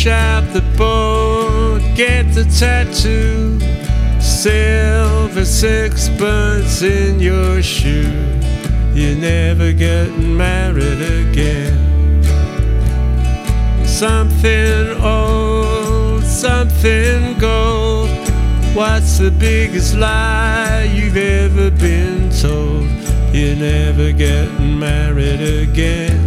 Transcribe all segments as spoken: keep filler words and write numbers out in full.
Wash out the boat, get the tattoo, silver sixpence in your shoe. You're never getting married again. Something old, something gold. What's the biggest lie you've ever been told? You're never getting married again.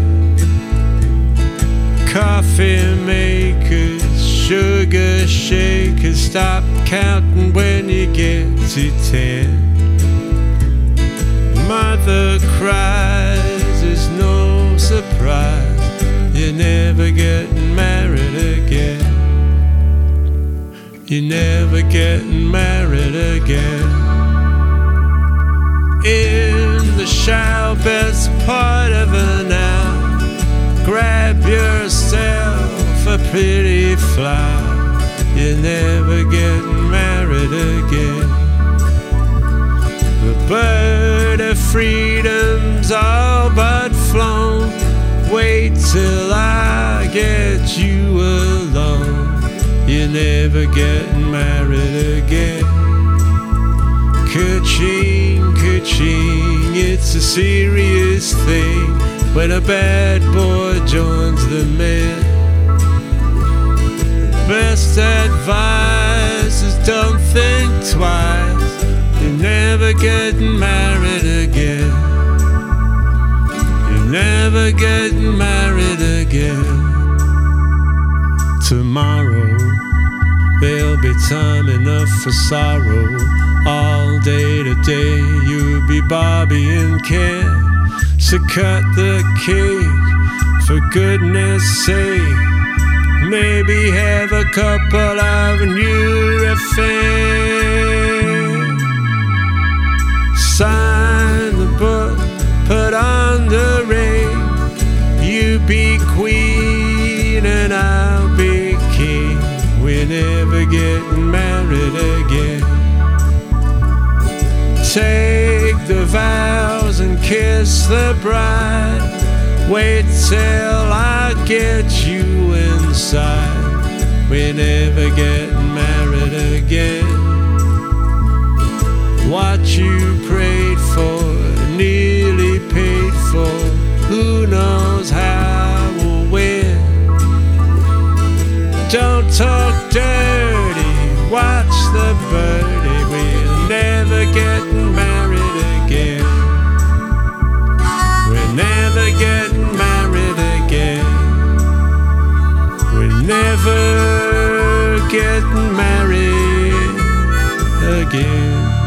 Coffee makers, sugar shakers, stop counting when you get to ten. Mother cries, it's no surprise, you're never getting married again. You're never getting married again. In the shower, best part of an hour, grab yourself a pretty flower. You're never getting married again. The bird of freedom's all but flown. Wait till I get you alone. You're never getting married again. Ka-ching, ka-ching, it's a serious thing when a bad boy joins the men. Best advice is don't think twice. You're never getting married again. You're never getting married again. Tomorrow there'll be time enough for sorrow. All day today you'll be Bobby and Ken. So cut the cake, for goodness sake. Maybe have a couple of new affairs. Sign the book, put on the ring. You be queen and I'll be king. We're never getting married again. Take the vows and kiss the bride. Wait till I get you inside. We're never getting married again. What you prayed for, nearly paid for, who knows how or when. Don't talk dirty, watch the birdie. We're never getting married again. We're never getting married again. We're never getting married again.